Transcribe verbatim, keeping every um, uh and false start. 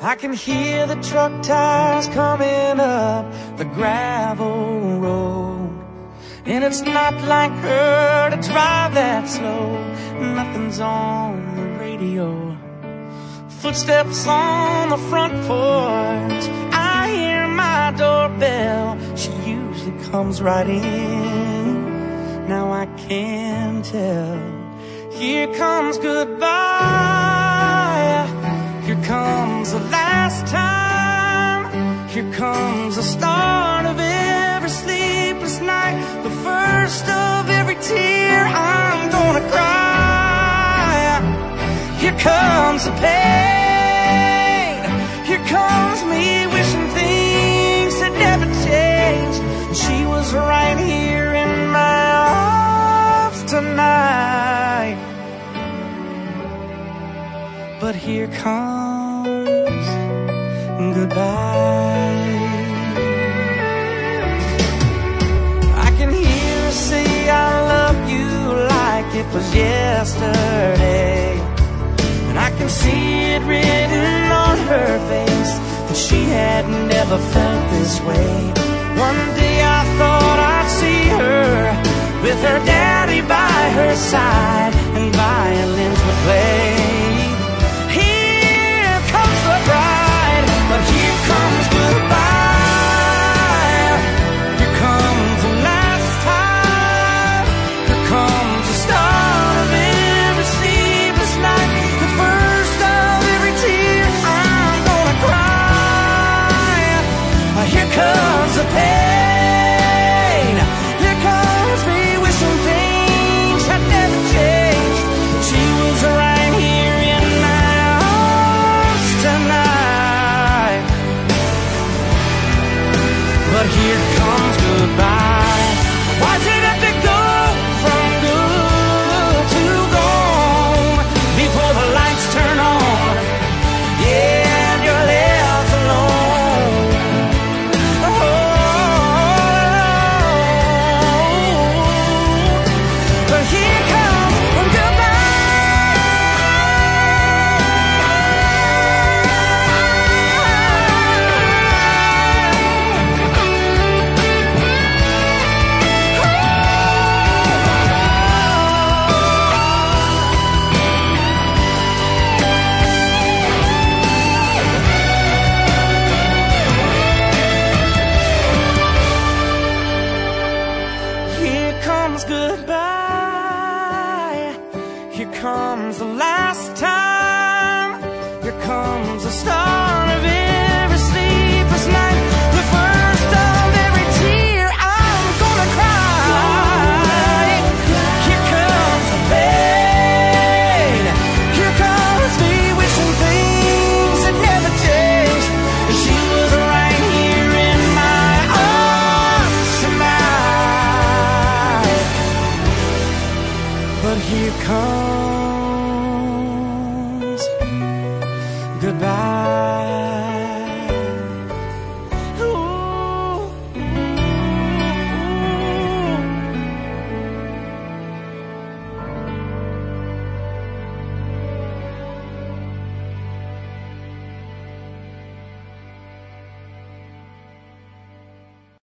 I can hear the truck tires coming up the gravel road, and it's not like her to drive that slow. Nothing's on the radio, footsteps on the front porch. I hear my doorbell, she usually comes right in. Now I can tell, here comes goodbye, here comes the last time, here comes the start of every sleepless night, the first of every tear I'm gonna cry. Here comes the pain, here comes me wishing things had never changed. She was right here in my arms tonight. But here comes goodbye. I can hear her say I love you like it was yesterday, and I can see it written on her face that she had never felt this way. One day I thought I'd see her with her daddy by her side, and violins would play.